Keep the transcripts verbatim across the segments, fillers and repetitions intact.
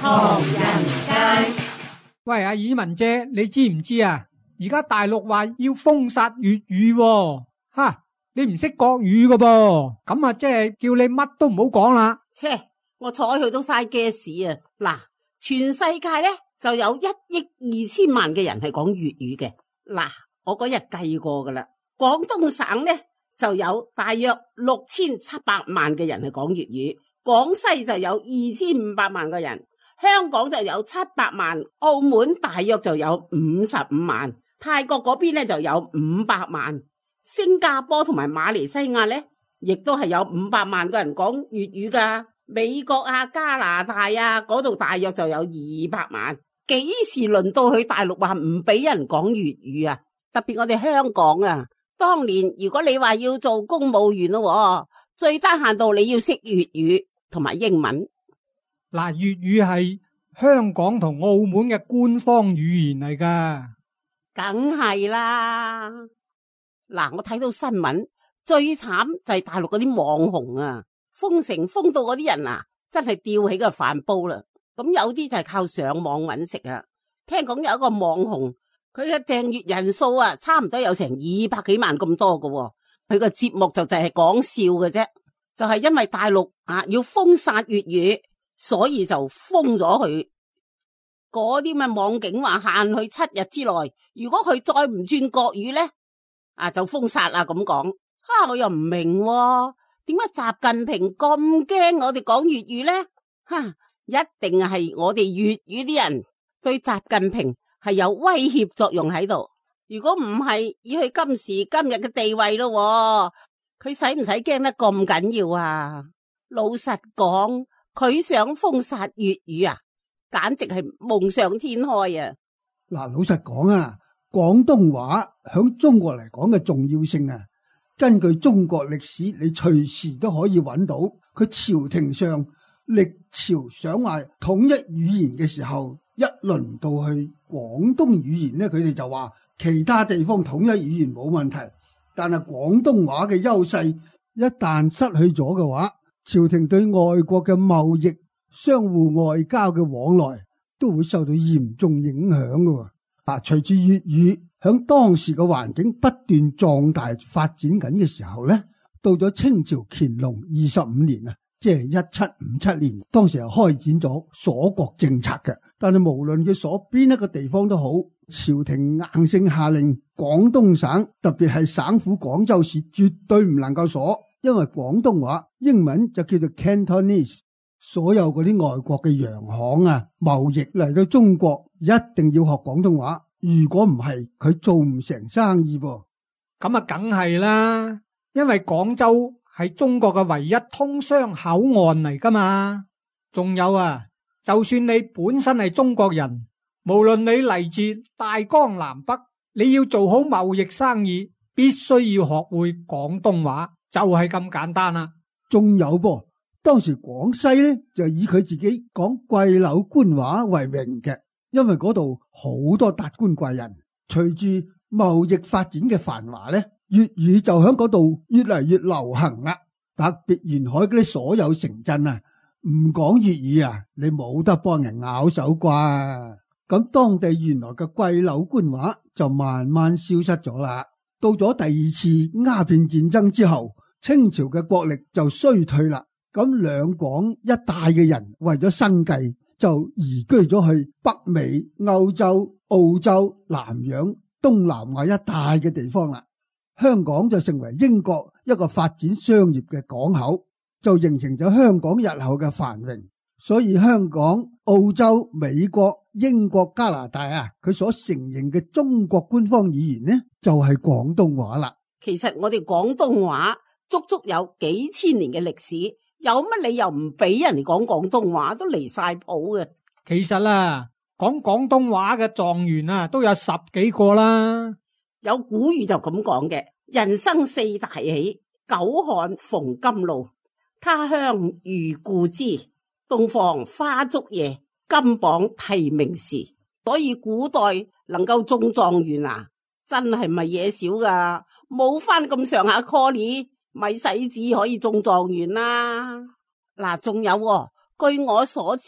唐人街。 喂，阿爾文姐，你知唔知啊？而家大陸話要封殺粵語喎，哈！你唔識國語噶噃，咁啊，即係叫你乜都唔好講啦。 切，我睬佢都嘥 gas 啊！嗱，全世界咧就有一億二千萬嘅人係講粵語嘅。嗱，我嗰日計過噶啦，廣東省咧就有大約六千七百萬嘅人係講粵語，廣西就有二千五百萬個人，香港就有七百萬，澳門大約就有五十五萬，泰國嗰邊咧就有五百萬，新加坡同埋馬來西亞咧亦都係有五百萬個人講粵語噶，美國啊、加拿大啊嗰度大約就有二百萬。幾時輪到去大陸話唔俾人講粵語啊？特別我哋香港啊，當年如果你話要做公務員咯，最低限度你要識粵語同埋英文。 嗱，粵語係香港同澳門嘅官方語言嚟噶， 梗係啦。嗱，我睇到新聞最慘就係大陸嗰啲網紅啊，封城封到嗰啲人啊，真係吊起個飯煲啦。咁有啲就係靠上網揾食啊。聽講有一個網紅，佢嘅訂閱人數啊，差唔多有成二百幾萬咁多噶。佢個節目就就係講笑嘅啫，就係因為大陸啊要封殺粵語，所以就封咗佢。嗰啲咩網警話限佢七日之內，如果佢再唔轉國語咧，啊就封殺啦咁講。哈、啊，我又唔明喎，點解習近平咁驚我哋講粵語咧？哈、啊！一定係我哋粵語啲人對習近平係有威脅作用喺度。如果唔係，以佢今時今日嘅地位咯，佢使唔使驚得咁緊要啊？老實講，佢想封殺粵語啊，簡直係夢想天開啊！ 嗱，老實講啊，廣東話響中國嚟講嘅重要性啊，根據中國歷史，你隨時都可以揾到。佢朝廷上歷朝想話統一語言嘅時候，一輪到去廣東語言呢，佢哋就話其他地方統一語言冇問題，但係廣東話嘅優勢一旦失去咗嘅話，朝廷對外國嘅貿易、相互外交嘅往來都會受到嚴重影響嘅。啊，隨住粵語響當時嘅環境不斷壯大發展緊嘅時候呢，到咗清朝乾隆二十五年啊，即係一七五七年，當時係開展咗鎖國政策嘅。但係無論佢鎖邊一個地方都好，朝廷硬性下令廣東省，特別係省府廣州市絕對唔能夠鎖，因為廣東話英文就叫做 Cantonese， 所有嗰啲外國嘅洋行啊、貿易嚟到中國一定要學廣東話，如果唔係佢做唔成生意噃。 咁啊梗係啦，因為廣州係中國嘅唯一通商口岸嚟噶嘛。仲有啊，就算你本身係中國人，無論你嚟自大江南北，你要做好貿易生意，必須要學會廣東話，就係咁簡單啦。 仲有噃，當時廣西呢，就以佢自己講貴柳官話為榮嘅，因為嗰度好多達官貴人。隨住貿易發展嘅繁華呢，粵語就喺嗰度越嚟越流行啦。特別沿海嗰啲所有城鎮啊，唔講粵語啊，你冇得幫人咬手瓜。咁當地原來嘅貴柳官話就慢慢消失咗啦。到咗第二次鴉片戰爭之後，清朝嘅國力就衰退啦。咁兩廣一帶嘅人為咗生計，就移居咗去北美、歐洲、澳洲、南洋、東南亞一帶嘅地方啦。香港就成為英國一個發展商業嘅港口，就形成咗香港日後嘅繁榮。所以香港、澳洲、美國、英國、加拿大啊，佢所承認嘅中國官方語言呢，就係廣東話啦。 其實我哋廣東話足足有幾千年嘅歷史，有乜理由唔俾人哋講廣東話？都離晒譜嘅。 其實啦，講廣東話嘅狀元啊，都有十幾個啦。 有古語就咁講嘅：人生四大喜，久旱逢甘露，他鄉遇故知，洞房花燭夜，金榜題名時。所以古代能夠中狀元啊，真係唔係嘢少噶，冇翻咁上下 call 咪使旨可以中狀元啦。嗱，仲有喎，據我所知，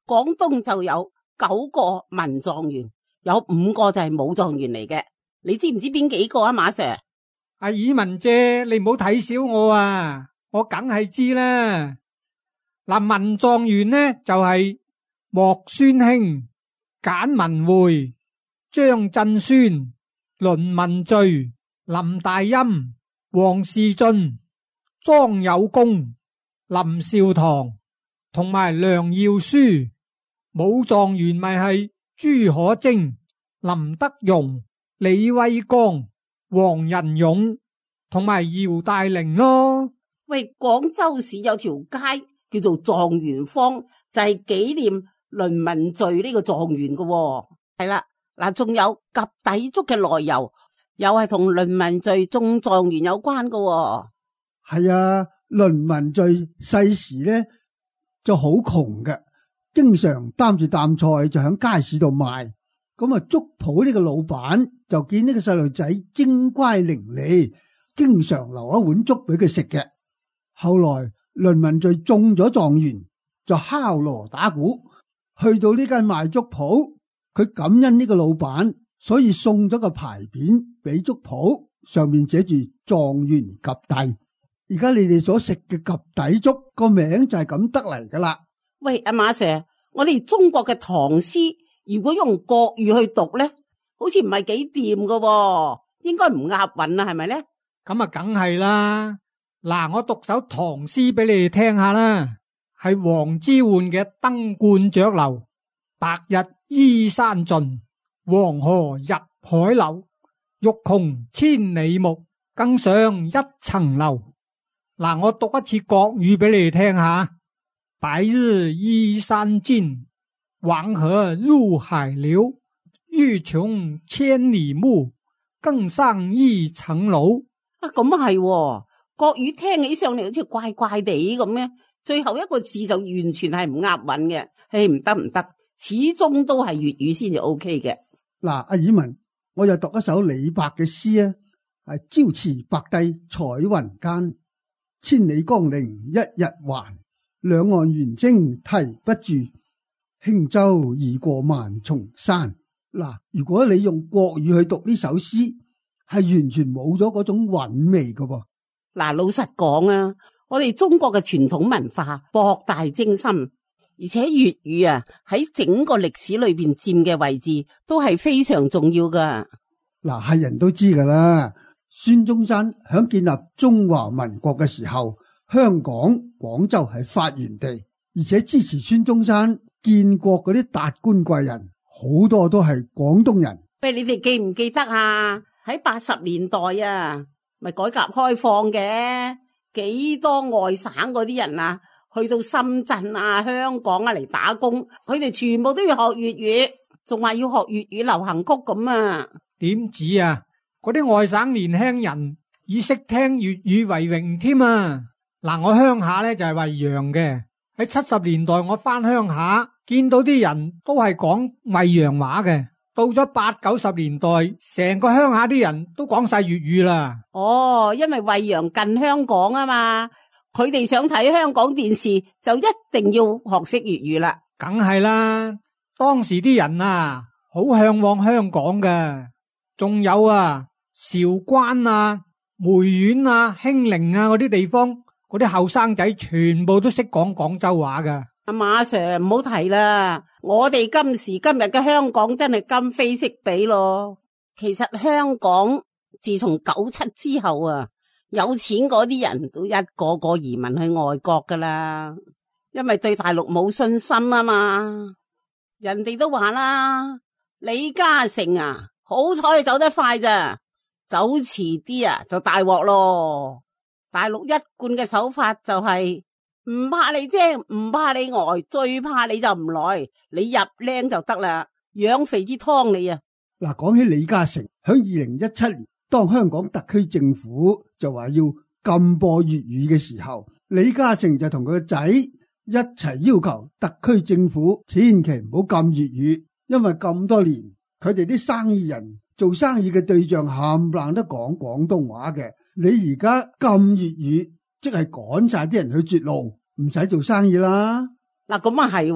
廣東就有九個文狀元，有五個就係武狀元嚟嘅。你知唔知邊幾個啊，馬 Sir？ 阿爾文姐，你唔好睇小我啊，我梗係知啦。嗱，文狀元呢就係莫宣興、簡文匯、張振孫、倫文序、林大欽、王士俊、莊有功、林兆堂同埋梁耀書。武狀元咪係朱可貞、林德容、李威剛、黃仁勇同埋姚大齡咯。 喂，廣州市有條街叫做狀元坊，就係、是、紀念倫文序呢個狀元嘅。係啦，嗱，仲有及第足嘅來由，又係同倫文序中狀元有關嘅。 係啊，倫文序細時呢就好窮嘅，經常擔住擔菜就響街市度賣。咁啊，粥鋪呢個老闆就見呢個細路仔精乖伶俐，經常留一碗粥俾佢食嘅。後來倫文序中咗狀元，就敲鑼打鼓去到呢間賣粥鋪，佢感恩呢個老闆，所以送咗個牌匾俾粥鋪，上面寫住狀元及第。而家你哋所食嘅及第粥個名就係咁得嚟噶啦。 喂，阿馬 Sir， 我哋中國嘅唐詩如果用國語去讀咧，好似唔係幾掂噶，應該唔押韻啊，係咪咧？ 咁啊，梗係啦。嗱，我讀首唐詩俾你哋聽下啦，係王之渙嘅《登鸛雀樓》。白日依山盡，黃河入海流。欲窮千里目，更上一層樓。嗱，我讀一次國語俾你哋聽下。白日依山盡，黃河入海流。欲窮千里目，更上一層樓。 啊，咁啊係，國語聽起上嚟好似怪怪地咁嘅，最後一個字就完全係唔押韻嘅。唉，唔得唔得，始終都係粵語先至 O K 嘅。 嗱，阿爾文，我又讀一首李白嘅詩啊，係朝辭白帝彩雲間，千里江陵一日還，兩岸猿聲啼不住，輕舟已過萬重山。嗱，如果你用國語去讀呢首詩，係完全冇咗嗰種韻味噶噃。 嗱，老實講啊，我哋中國嘅傳統文化博大精深，而且粵語啊喺整個歷史裏邊佔嘅位置都係非常重要噶。 嗱，係人都知噶啦，孫中山響建立中華民國嘅時候，香港、廣州係發源地，而且支持孫中山建國嗰啲達官貴人，好多都係廣東人。 喂，你哋記唔記得啊？喺八十年代啊，咪改革開放嘅，幾多外省嗰啲人啊，去到深圳啊、香港啊嚟打工，佢哋全部都要學粵語，仲話要學粵語流行曲咁啊？ 點止啊？嗰啲外省年輕人以識聽粵語為榮添啊！嗱，我鄉下咧就係惠陽嘅，喺七十年代我翻鄉下，見到啲人都係講惠陽話嘅。到咗八九十年代，成個鄉下啲人都講晒粵語啦。 哦，因為惠陽近香港啊嘛，佢哋想睇香港電視就一定要學識粵語啦。 梗係啦，當時啲人啊，好向往香港嘅。仲有啊，韶關啊、梅縣啊、興寧啊嗰啲地方，嗰啲後生仔全部都識講廣州話㗎。 阿馬 Sir 唔好提啦，我哋今時今日嘅香港真係今非昔比咯。其實香港自從九七之後啊，有錢嗰啲人都一個個移民去外國噶啦，因為對大陸冇信心啊嘛。人哋都話啦，李嘉誠啊，好彩走得快咋，走遲啲啊就大鑊咯。大陸一貫嘅手法就係、是。唔怕你精，唔怕你呆，最怕你就唔來，你入靚就得啦，養肥支湯你啊！ 嗱，講起李嘉誠，響二零一七年，當香港特區政府就話要禁播粵語嘅時候，李嘉誠就同佢個仔一齊要求特區政府千祈唔好禁粵語，因為咁多年佢哋啲生意人做生意嘅對象冚唪唥都講廣東話嘅，你而家禁粵語。即係趕晒啲人去絕路，唔使做生意啦。 嗱，咁啊係，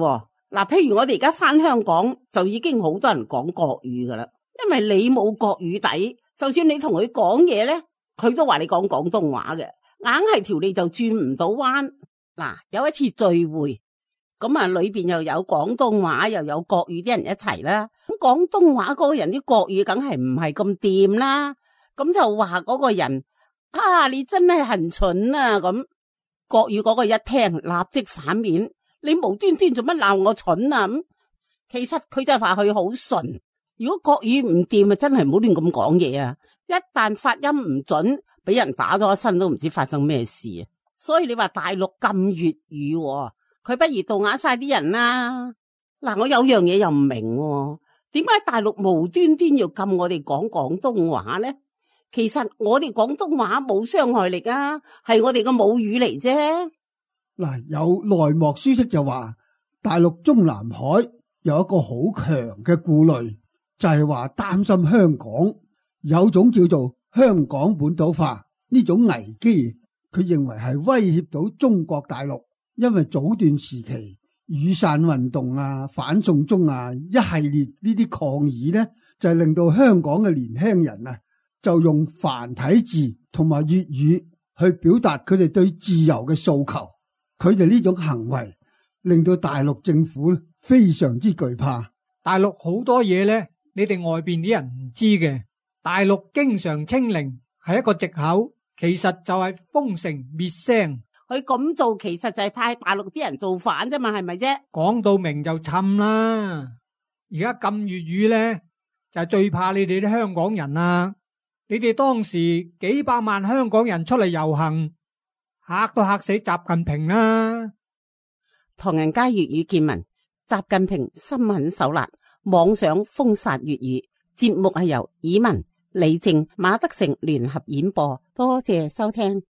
嗱，譬如我哋而家翻香港，就已經好多人講國語噶啦，因為你冇國語底，就算你同佢講嘢咧，佢都話你講廣東話嘅，硬係條脷就轉唔到彎。嗱，有一次聚會，咁啊裏邊又有廣東話又有國語啲人一齊啦，咁廣東話嗰個人啲國語梗係唔係咁掂啦，咁就話嗰個人啊，你真係很蠢啊，咁國語嗰個一聽立即反面，你無端端做乜鬧我蠢啊？咁其實佢就話佢好順，如果國語唔掂啊，真係唔好亂咁講嘢啊！一旦發音唔準，俾人打咗一身都唔知發生咩事啊！所以你話大陸禁粵語，佢不如杜啞晒啲人啦。嗱，我有樣嘢又唔明，點解大陸無端端要禁我哋講廣東話呢？其實我哋廣東話冇傷害力啊，係我哋嘅母語嚟啫。 嗱，有內幕消息就話，大陸中南海有一個好強嘅顧慮，就係話擔心香港有種叫做香港本土化呢種危機，佢認為係威脅到中國大陸，因為早段時期雨傘運動啊、反送中啊一系列呢啲抗議呢，就係令到香港嘅年輕人啊，就用繁體字同埋粵語去表達佢哋對自由嘅訴求。佢哋呢種行為令到大陸政府非常之懼怕。 大陸好多嘢呢，你哋外邊啲人唔知嘅。大陸經常清零係一個藉口，其實就係封城滅聲。 佢咁做其實就係派大陸啲人造反啫嘛，係咪啫？ 講到明就侵啦。而家禁粵語呢，就係最怕你哋啲香港人啦。你哋當時幾百萬香港人出嚟遊行，嚇都嚇死習近平啦！ 唐人街粵語見聞，習近平心狠手辣，妄想封殺粵語。節目係由以文、李靜、馬德成聯合演播，多謝收聽。